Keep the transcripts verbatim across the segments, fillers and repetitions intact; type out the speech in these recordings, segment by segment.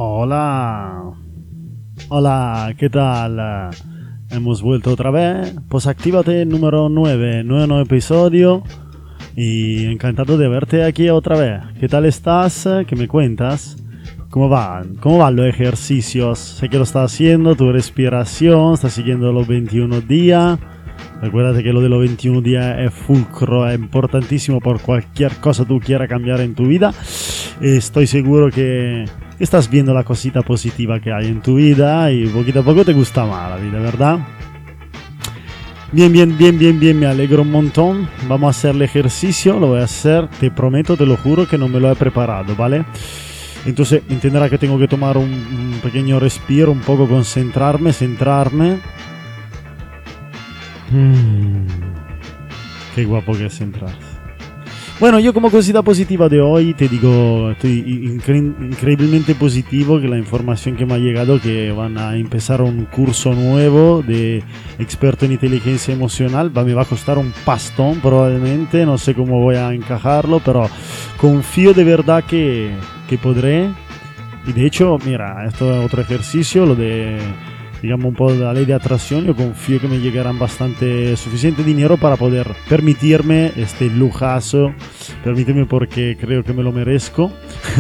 Hola, hola, ¿qué tal? Hemos vuelto otra vez. Pues actívate número nueve, nuevo episodio. Y encantado de verte aquí otra vez. ¿Qué tal estás? ¿Qué me cuentas? ¿Cómo van? ¿Cómo van los ejercicios? Sé que lo estás haciendo, tu respiración, estás siguiendo los veintiún días. Recuérdate que lo de los veintiún días es fulcro, es importantísimo por cualquier cosa que tú quieras cambiar en tu vida. Estoy seguro que estás viendo la cosita positiva que hay en tu vida y poquito a poco te gusta más la vida, ¿verdad? Bien, bien, bien, bien, bien, me alegro un montón. Vamos a hacer el ejercicio, lo voy a hacer, te prometo, te lo juro que no me lo he preparado, ¿vale? Entonces entenderá que tengo que tomar un, un pequeño respiro, un poco concentrarme, centrarme. Hmm, qué guapo que es centrarse. Bueno, yo como cosita positiva de hoy te digo, estoy incre- increíblemente positivo que la información que me ha llegado que van a empezar un curso nuevo de experto en inteligencia emocional. Va, me va a costar un pastón probablemente, no sé cómo voy a encajarlo, pero confío de verdad que, que podré. Y de hecho, mira, esto es otro ejercicio, lo de, digamos, un poco de la ley de atracción. Yo confío que me llegarán bastante suficiente dinero para poder permitirme este lujazo, permíteme porque creo que me lo merezco,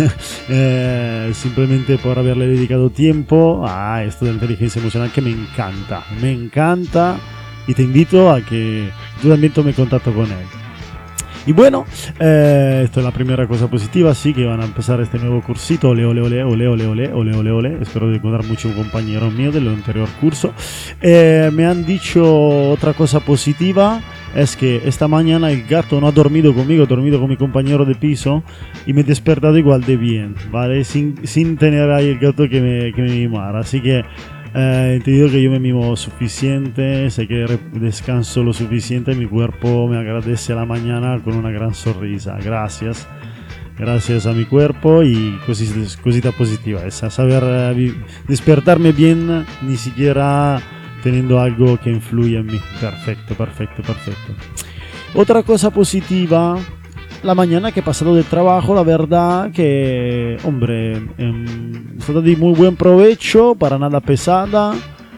eh, simplemente por haberle dedicado tiempo a esto de la inteligencia emocional que me encanta, me encanta y te invito a que tú también tome contacto con él. Y bueno, eh, esto es la primera cosa positiva, sí, que van a empezar este nuevo cursito, ole, ole, ole, ole, ole, ole, ole, ole, ole. Espero de encontrar muchos compañeros míos del anterior curso. Eh, me han dicho otra cosa positiva, es que esta mañana el gato no ha dormido conmigo, ha dormido con mi compañero de piso y me he despertado igual de bien, ¿vale? Sin, sin tener ahí el gato que me, que me mimara, así que... Eh, te digo que yo me mimo suficiente, sé que descanso lo suficiente, mi cuerpo me agradece a la mañana con una gran sonrisa. Gracias, gracias a mi cuerpo y cositas, cosita positiva, esa, saber eh, despertarme bien, ni siquiera teniendo algo que influya en mí. Perfecto, perfecto, perfecto. Otra cosa positiva. La mañana que he pasado de trabajo, la verdad que, hombre, eh, è stata di muy buen provecho, para nada pesada,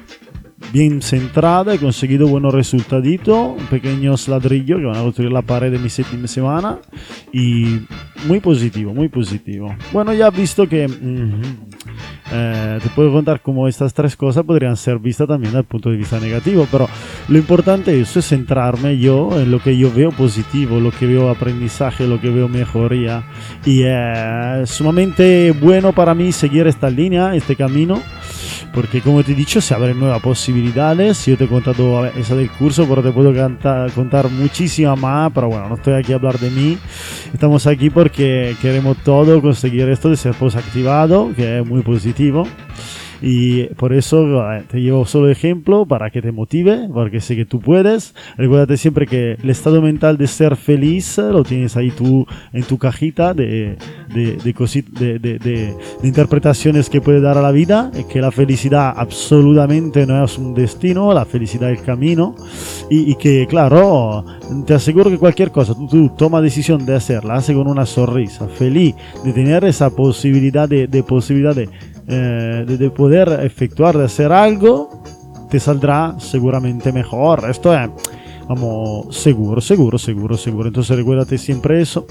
bien centrada, he conseguido buenos resultaditos, pequeños ladrillos que van a construir la pared de mi séptima semana y muy positivo, muy positivo. Bueno, ya has visto que mm, eh, te puedo contar cómo estas tres cosas podrían ser vistas también desde el punto de vista negativo, pero lo importante es centrarme yo en lo que yo veo positivo, lo que veo aprendizaje, lo que veo mejoría, y es sumamente bueno para mí seguir esta línea, este camino, porque como te he dicho se abren nuevas posibilidades. Yo te he contado esa del curso, pero te puedo cantar, contar muchísima más, pero bueno, no estoy aquí a hablar de mí, estamos aquí porque queremos todo conseguir esto de ser posactivado, que es muy positivo. Y por eso te llevo solo ejemplo para que te motive, porque sé que tú puedes. Recuérdate siempre que el estado mental de ser feliz lo tienes ahí tú en tu cajita de, de, de, cosit- de, de, de, de interpretaciones que puede dar a la vida. Que la felicidad absolutamente no es un destino, la felicidad es el camino. Y, y que, claro, te aseguro que cualquier cosa, tú, tú toma decisión de hacerla, hace con una sonrisa, feliz de tener esa posibilidad de, de posibilidad de Eh, de, de poder efectuar, de hacer algo, te saldrá seguramente mejor. Esto es, vamos, seguro, seguro, seguro, seguro. Entonces recuérdate siempre eso,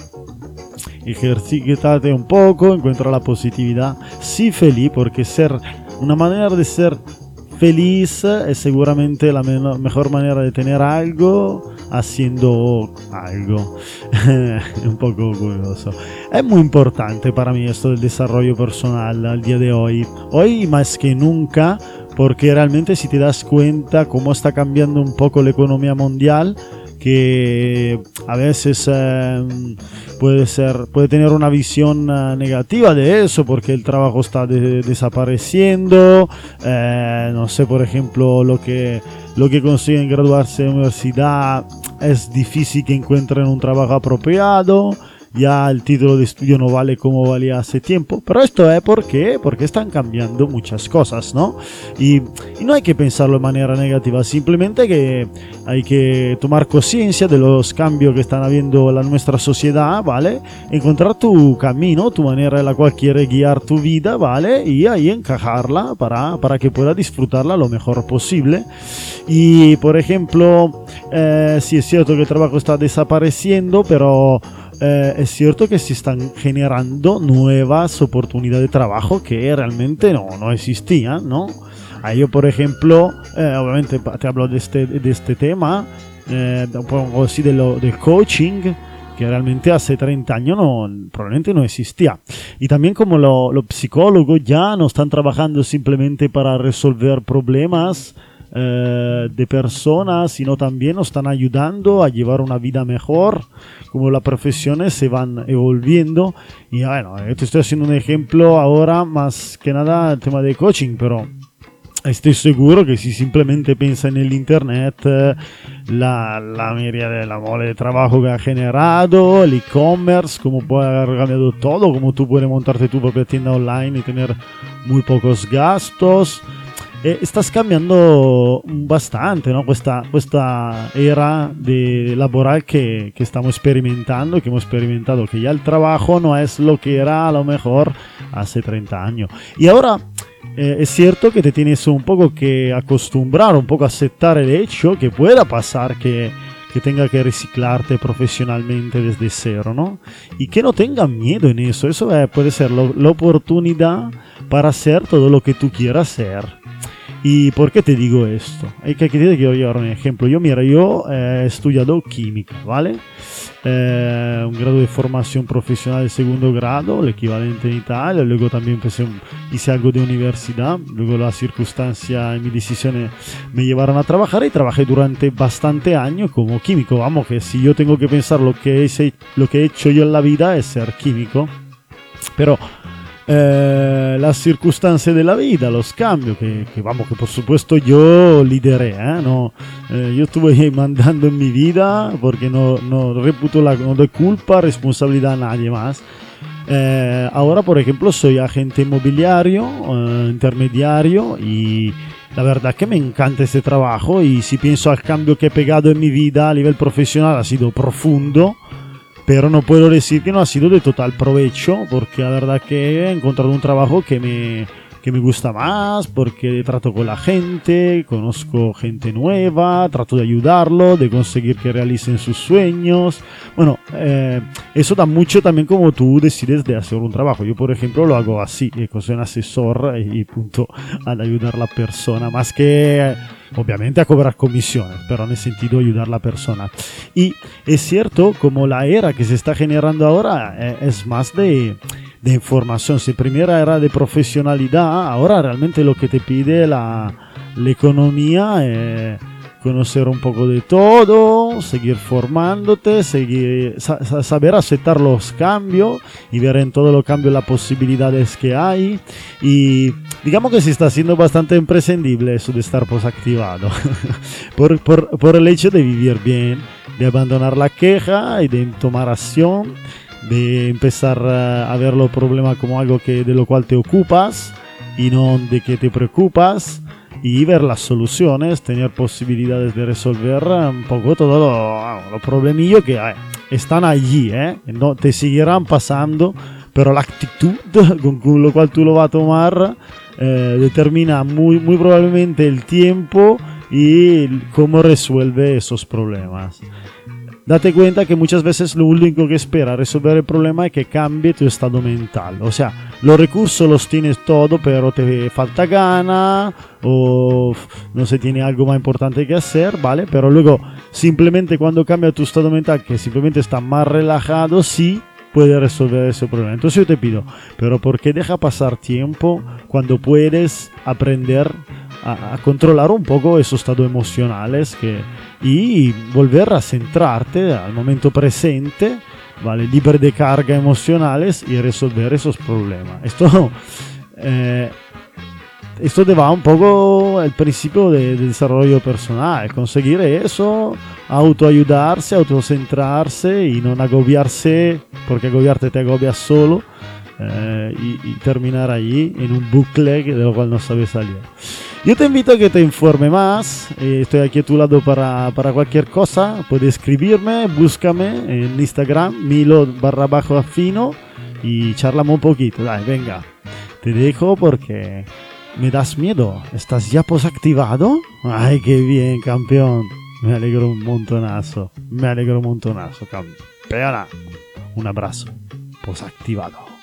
ejercítate un poco, encuentra la positividad, sí feliz, porque ser una manera de ser feliz es seguramente la me- mejor manera de tener algo haciendo algo. Un poco curioso. Es muy importante para mí esto del desarrollo personal al día de hoy. Hoy más que nunca, porque realmente si te das cuenta cómo está cambiando un poco la economía mundial, que a veces eh, puede ser, puede tener una visión uh, negativa de eso, porque el trabajo está de, desapareciendo, eh, no sé, por ejemplo, lo que, lo que consiguen graduarse de universidad es difícil que encuentren un trabajo apropiado, ya el título de estudio no vale como valía hace tiempo, pero esto es porque, porque están cambiando muchas cosas, ¿no? Y, y no hay que pensarlo de manera negativa, simplemente que hay que tomar conciencia de los cambios que están habiendo en la nuestra sociedad, ¿vale? Encontrar tu camino, tu manera en la cual quieres guiar tu vida, ¿vale? Y ahí encajarla para, para que puedas disfrutarla lo mejor posible. Y, por ejemplo, eh, sí es cierto que el trabajo está desapareciendo, pero eh, es cierto que se están generando nuevas oportunidades de trabajo que realmente no, no existían, ¿no? Ahí yo, por ejemplo, eh, obviamente te hablo de este, de este tema, eh, un poco así de lo, del coaching, que realmente hace treinta años no, probablemente no existía. Y también como lo, los psicólogos ya no están trabajando simplemente para resolver problemas eh, de personas, sino también nos están ayudando a llevar una vida mejor, como las profesiones se van evolviendo. Y bueno, yo te estoy haciendo un ejemplo ahora más que nada el tema de coaching, pero estoy seguro que si simplemente piensa en el internet, eh, la, la miriade, la mole de trabajo que ha generado, el e-commerce, cómo puede haber cambiado todo, cómo tú puedes montarte tu propia tienda online y tener muy pocos gastos. Eh, estás cambiando bastante, ¿no? Questa, questa era de laboral que, que estamos experimentando, que hemos experimentado, que ya el trabajo no es lo que era a lo mejor hace treinta años. Y ahora eh, es cierto que te tienes un poco que acostumbrar, un poco a aceptar el hecho que pueda pasar que, que tenga que reciclarte profesionalmente desde cero, ¿no? Y que no tengas miedo en eso. Eso eh, puede ser lo, la oportunidad para hacer todo lo que tú quieras hacer. ¿Y por qué te digo esto? Hay que, que te quiero llevar un ejemplo. Yo, mira, yo eh, he estudiado química, ¿vale? Eh, un grado de formación profesional de segundo grado, el equivalente en Italia. Luego también empecé, hice algo de universidad. Luego las circunstancias y mis decisiones me llevaron a trabajar y trabajé durante bastante años como químico. Vamos, que si yo tengo que pensar lo que he, lo que he hecho yo en la vida es ser químico. Pero Eh, las circunstancias de la vida, los cambios que, que vamos, que por supuesto yo lideré, ¿eh? No, eh, yo estuve mandando en mi vida porque no, no reputo la, no doy culpa, responsabilidad a nadie más. Eh, ahora, por ejemplo, soy agente inmobiliario, eh, intermediario, y la verdad que me encanta este trabajo. Y si pienso al cambio que he pegado en mi vida a nivel profesional, ha sido profundo. Pero no puedo decir que no ha sido de total provecho, porque la verdad que he encontrado un trabajo que me, que me gusta más, porque trato con la gente, conozco gente nueva, trato de ayudarlo, de conseguir que realicen sus sueños. Bueno, eh, eso da mucho también como tú decides de hacer un trabajo. Yo, por ejemplo, lo hago así, soy un asesor y punto, al ayudar a la persona, más que obviamente a cobrar comisiones, pero en el sentido de ayudar a la persona. Y es cierto, como la era que se está generando ahora eh, es más de, de información. Si primera era de profesionalidad, ahora realmente lo que te pide la, la economía es conocer un poco de todo, seguir formándote, seguir, sa- saber aceptar los cambios y ver en todos los cambios las posibilidades que hay. Y digamos que se está haciendo bastante imprescindible eso de estar posactivado por, por, por el hecho de vivir bien, de abandonar la queja y de tomar acción, de empezar a ver los problemas como algo que, de lo cual te ocupas y no de que te preocupas. Y ver las soluciones, tener posibilidades de resolver un poco todos los lo problemillos que hay. Están allí, ¿eh? No, te seguirán pasando, pero la actitud con lo cual tú lo vas a tomar eh, determina muy, muy probablemente el tiempo y cómo resuelve esos problemas. Date cuenta que muchas veces lo único que espera resolver el problema es que cambie tu estado mental. O sea, los recursos los tienes todo, pero te falta gana o no se tiene algo más importante que hacer, ¿vale? Pero luego, simplemente cuando cambia tu estado mental, que simplemente está más relajado, sí puede resolver ese problema. Entonces yo te pido, pero ¿por qué deja pasar tiempo cuando puedes aprender a, a controlar un poco esos estados emocionales que, y volver a centrarte al momento presente, ¿vale? Libre de cargas emocionales y resolver esos problemas? Esto eh, esto te va un poco el principio de, de desarrollo personal, conseguir eso, autoayudarse, autocentrarse y no agobiarse, porque agobiarte te agobias solo, eh, y, y terminar ahí en un bucle de lo cual no sabes salir. Yo te invito a que te informe más, eh, estoy aquí a tu lado para, para cualquier cosa, puedes escribirme, búscame en Instagram, Milo barra bajo afino, y charlamos un poquito, dai, venga, te dejo porque me das miedo, ¿estás ya posactivado? Ay, qué bien, campeón, me alegro un montonazo, me alegro un montonazo, campeona, un abrazo, posactivado.